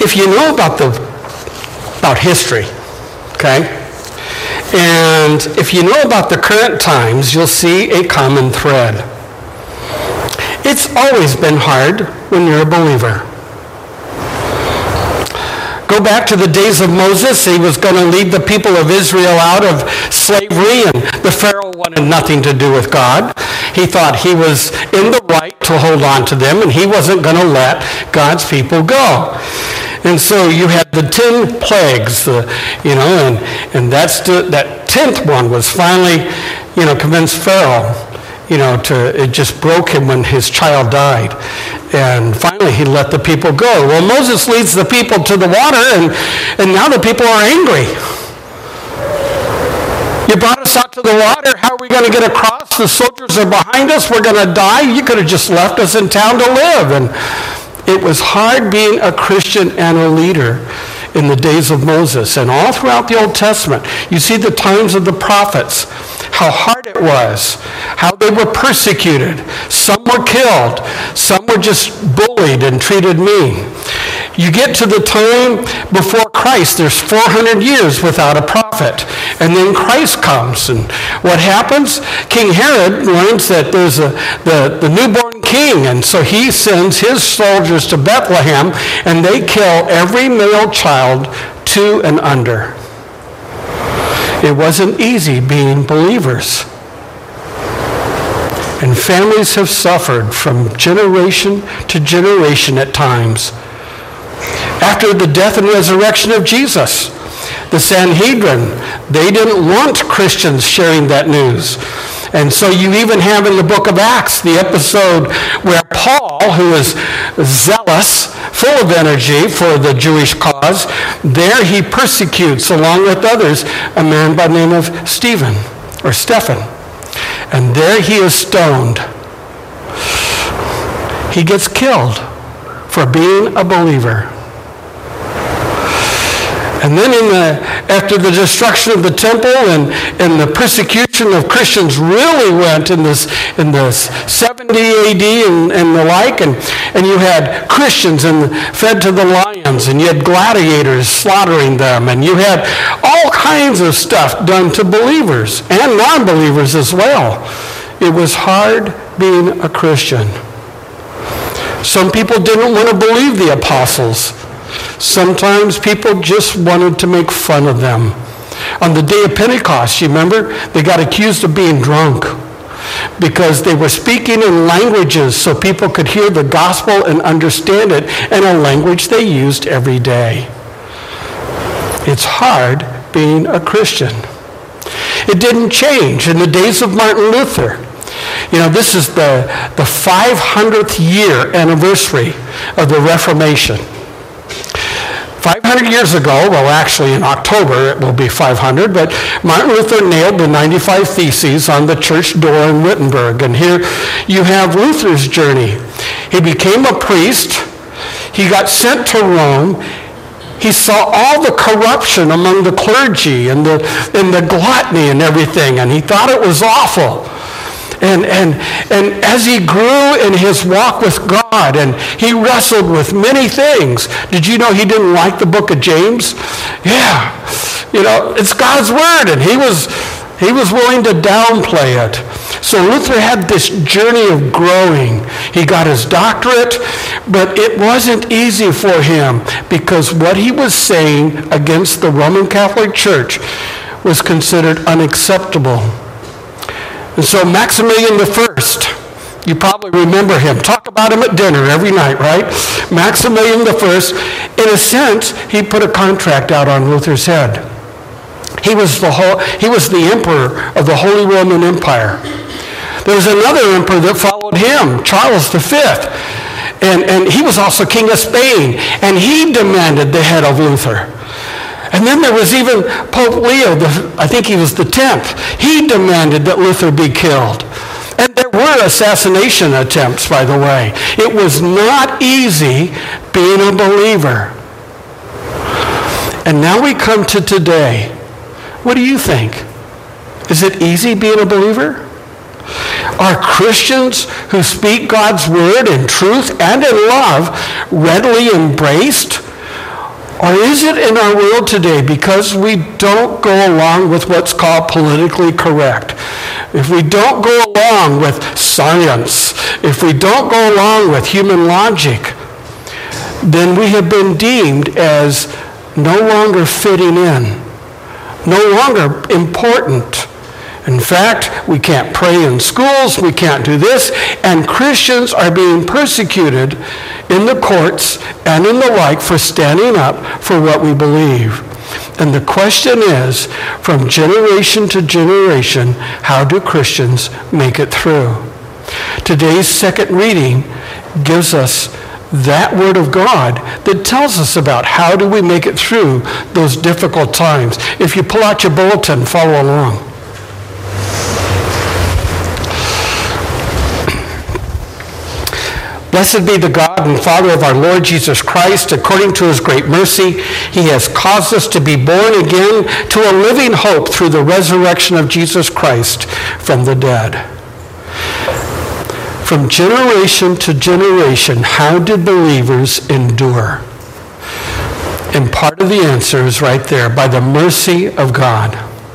if you know about history, okay, and if you know about the current times, you'll see a common thread. It's always been hard when you're a believer. Go back to the days of Moses. He was going to lead the people of Israel out of slavery, and the Pharaoh wanted nothing to do with God. He thought he was in the right to hold on to them, and he wasn't going to let God's people go. And so you had the 10 plagues, and that 10th one was finally, convinced Pharaoh, it just broke him when his child died. And finally he let the people go. Well, Moses leads the people to the water, and now the people are angry. You brought us out to the water. How are we going to get across? The soldiers are behind us. We're going to die. You could have just left us in town to live. And it was hard being a Christian and a leader in the days of Moses. And all throughout the Old Testament, you see the times of the prophets, how hard it was, how they were persecuted. Some were killed. Some were just bullied and treated mean. You get to the time before Christ, there's 400 years without a prophet. And then Christ comes. And what happens? King Herod learns that there's the newborn king. And so he sends his soldiers to Bethlehem, and they kill every male child 2 and under. It wasn't easy being believers. And families have suffered from generation to generation at times. After the death and resurrection of Jesus, the Sanhedrin, they didn't want Christians sharing that news. And so you even have in the book of Acts the episode where Paul, who is zealous, full of energy for the Jewish cause, there he persecutes, along with others, a man by the name of Stephen. And there he is stoned. He gets killed for being a believer. And then after the destruction of the temple and the persecution of Christians really went in this 70 AD and the like, and you had Christians fed to the lions, and you had gladiators slaughtering them, and you had all kinds of stuff done to believers and non-believers as well. It was hard being a Christian. Some people didn't want to believe the apostles. Sometimes people just wanted to make fun of them. On the day of Pentecost, you remember, they got accused of being drunk because they were speaking in languages so people could hear the gospel and understand it in a language they used every day. It's hard being a Christian. It didn't change in the days of Martin Luther. This is the 500th year anniversary of the Reformation. 500 years ago, well, actually in October it will be 500, but Martin Luther nailed the 95 Theses on the church door in Wittenberg. And here you have Luther's journey. He became a priest. He got sent to Rome. He saw all the corruption among the clergy and the gluttony and everything, and he thought it was awful. And as he grew in his walk with God, and he wrestled with many things. Did you know he didn't like the book of James? Yeah. It's God's word, and he was willing to downplay it. So Luther had this journey of growing. He got his doctorate, but it wasn't easy for him because what he was saying against the Roman Catholic Church was considered unacceptable. And so Maximilian I, you probably remember him. Talk about him at dinner every night, right? Maximilian I, in a sense, he put a contract out on Luther's head. He was the emperor of the Holy Roman Empire. There was another emperor that followed him, Charles V. And he was also king of Spain. And he demanded the head of Luther. And then there was even Pope Leo, I think he was the 10th. He demanded that Luther be killed. And there were assassination attempts, by the way. It was not easy being a believer. And now we come to today. What do you think? Is it easy being a believer? Are Christians who speak God's word in truth and in love readily embraced? Or is it in our world today because we don't go along with what's called politically correct? If we don't go along with science, if we don't go along with human logic, then we have been deemed as no longer fitting in, no longer important. In fact, we can't pray in schools, we can't do this, and Christians are being persecuted in the courts and in the like for standing up for what we believe. And the question is, from generation to generation, how do Christians make it through? Today's second reading gives us that word of God that tells us about how do we make it through those difficult times. If you pull out your bulletin, follow along. Blessed be the God and Father of our Lord Jesus Christ. According to his great mercy, he has caused us to be born again to a living hope through the resurrection of Jesus Christ from the dead. From generation to generation, how did believers endure? And part of the answer is right there, by the mercy of God.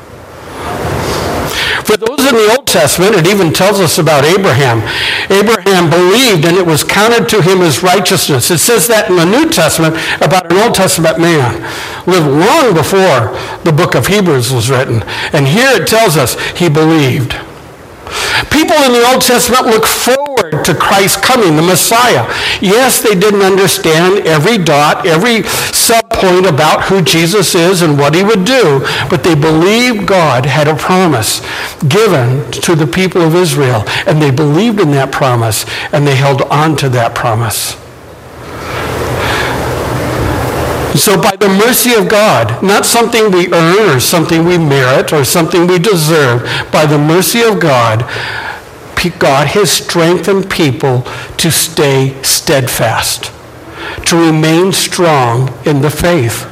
For those in the Old Testament, it even tells us about Abraham. Abraham believed and it was counted to him as righteousness. It says that in the New Testament about an Old Testament man lived long before the book of Hebrews was written. And here it tells us he believed. People in the Old Testament look forward to Christ coming, the Messiah. Yes, they didn't understand every dot, every subpoint about who Jesus is and what he would do, but they believed God had a promise given to the people of Israel, and they believed in that promise, and they held on to that promise. So by the mercy of God, not something we earn or something we merit or something we deserve, by the mercy of God, God has strengthened people to stay steadfast, to remain strong in the faith.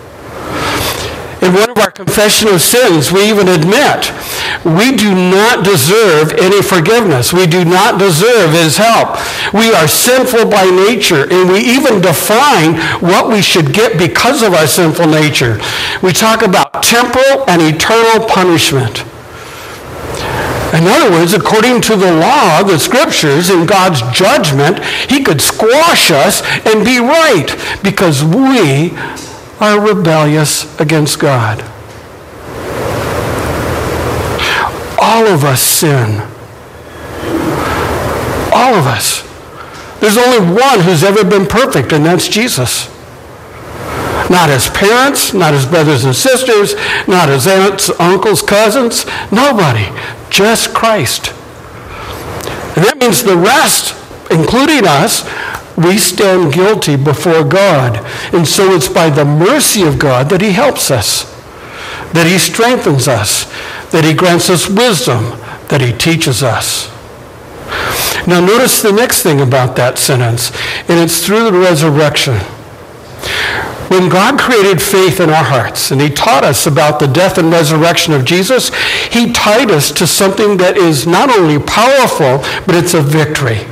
In one of our confession of sins, we even admit we do not deserve any forgiveness. We do not deserve his help. We are sinful by nature, and we even define what we should get because of our sinful nature. We talk about temporal and eternal punishment. In other words, according to the law, the scriptures, in God's judgment, he could squash us and be right because we are rebellious against God. All of us sin. All of us. There's only one who's ever been perfect, and that's Jesus. Not as parents, not as brothers and sisters, not as aunts, uncles, cousins, nobody. Just Christ. And that means the rest, including us, we stand guilty before God. And so it's by the mercy of God that he helps us, that he strengthens us, that he grants us wisdom, that he teaches us. Now notice the next thing about that sentence, and it's through the resurrection. When God created faith in our hearts, and he taught us about the death and resurrection of Jesus, he tied us to something that is not only powerful, but it's a victory.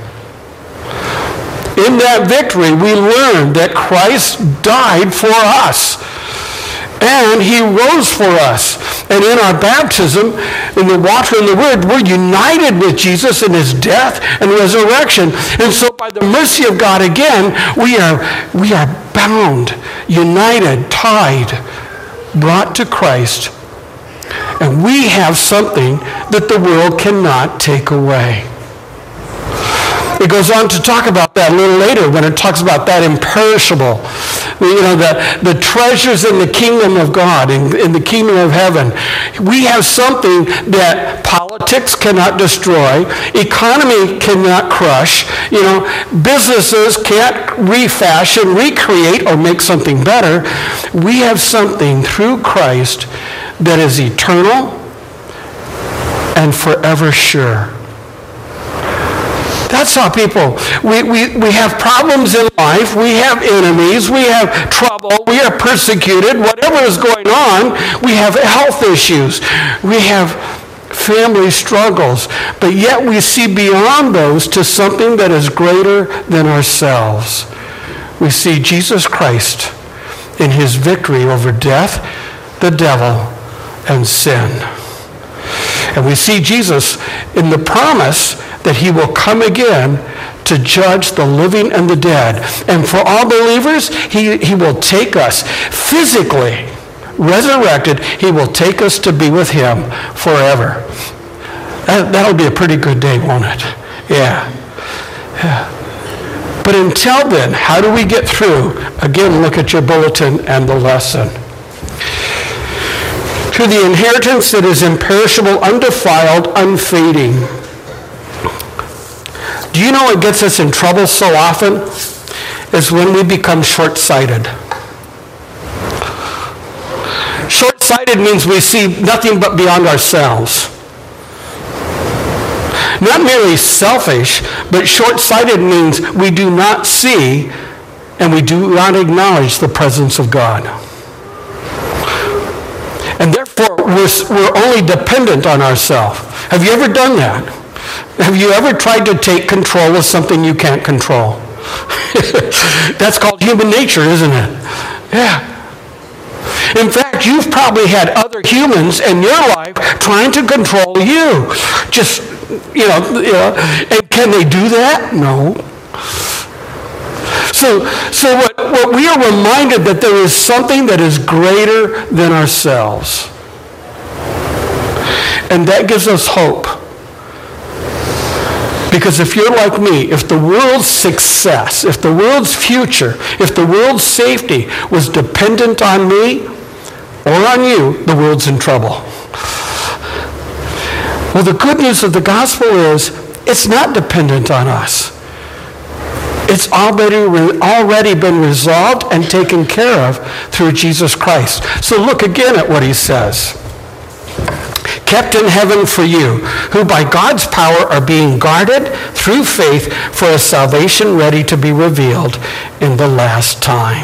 In that victory, we learn that Christ died for us, and he rose for us. And in our baptism, in the water and the word, we're united with Jesus in his death and resurrection. And so by the mercy of God again, we are bound, united, tied, brought to Christ. And we have something that the world cannot take away. It goes on to talk about that a little later when it talks about that imperishable, the treasures in the kingdom of God, in the kingdom of heaven. We have something that politics cannot destroy, economy cannot crush, businesses can't refashion, recreate, or make something better. We have something through Christ that is eternal and forever sure. That's how people, we have problems in life, we have enemies, we have trouble, we are persecuted, whatever is going on, we have health issues, we have family struggles, but yet we see beyond those to something that is greater than ourselves. We see Jesus Christ in his victory over death, the devil, and sin. And we see Jesus in the promise that he will come again to judge the living and the dead. And for all believers, he will take us physically, resurrected. He will take us to be with him forever. That'll be a pretty good day, won't it? Yeah. But until then, how do we get through? Again, look at your bulletin and the lesson. To the inheritance that is imperishable, undefiled, unfading. Do you know what gets us in trouble so often? Is when we become short-sighted. Short-sighted means we see nothing but beyond ourselves. Not merely selfish, but short-sighted means we do not see and we do not acknowledge the presence of God. And therefore, we're only dependent on ourselves. Have you ever done that? Have you ever tried to take control of something you can't control? That's called human nature, isn't it? Yeah. In fact, you've probably had other humans in your life trying to control you. Just, and can they do that? No. So what we are reminded that there is something that is greater than ourselves. And that gives us hope. Because if you're like me, if the world's success, if the world's future, if the world's safety was dependent on me or on you, the world's in trouble. Well, the good news of the gospel is it's not dependent on us. It's already been resolved and taken care of through Jesus Christ. So look again at what he says. Kept in heaven for you, who by God's power are being guarded through faith for a salvation ready to be revealed in the last time.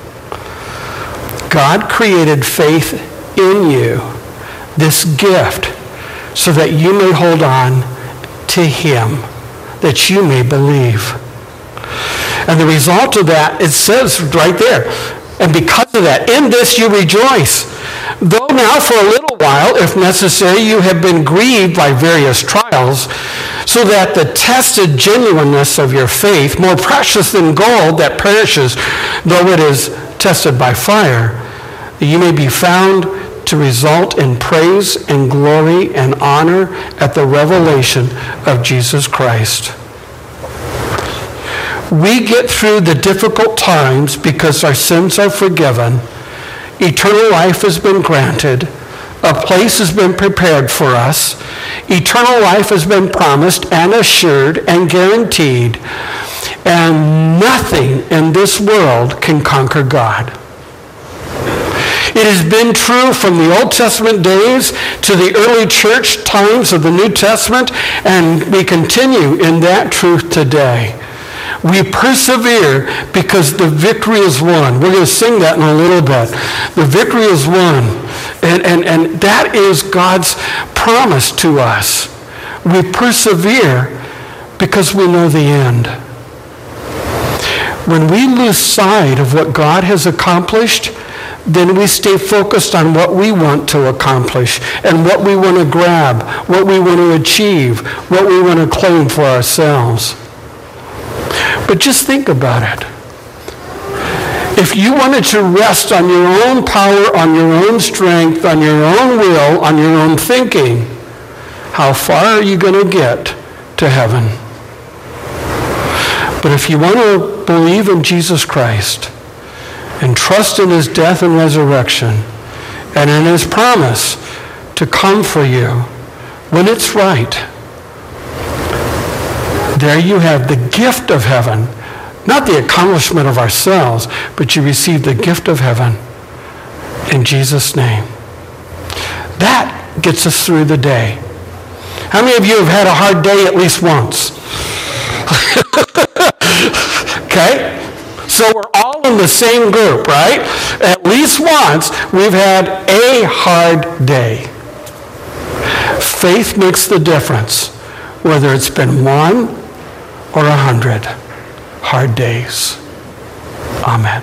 God created faith in you, this gift, so that you may hold on to him, that you may believe. And the result of that, it says right there, and because of that, in this you rejoice. Though now for a little while, if necessary, you have been grieved by various trials, so that the tested genuineness of your faith, more precious than gold that perishes, though it is tested by fire, that you may be found to result in praise and glory and honor at the revelation of Jesus Christ. We get through the difficult times because our sins are forgiven. Eternal life has been granted. A place has been prepared for us. Eternal life has been promised and assured and guaranteed. And nothing in this world can conquer God. It has been true from the Old Testament days to the early church times of the New Testament, and we continue in that truth today. We persevere because the victory is won. We're going to sing that in a little bit. The victory is won. And that is God's promise to us. We persevere because we know the end. When we lose sight of what God has accomplished, then we stay focused on what we want to accomplish and what we want to grab, what we want to achieve, what we want to claim for ourselves. But just think about it. If you wanted to rest on your own power, on your own strength, on your own will, on your own thinking, how far are you going to get to heaven? But if you want to believe in Jesus Christ and trust in his death and resurrection and in his promise to come for you when it's right, there you have the gift of heaven, not the accomplishment of ourselves, but you receive the gift of heaven in Jesus' name. That gets us through the day. How many of you have had a hard day at least once? Okay? So we're all in the same group, right? At least once we've had a hard day. Faith makes the difference, whether it's been 1 or 100 hard days. Amen.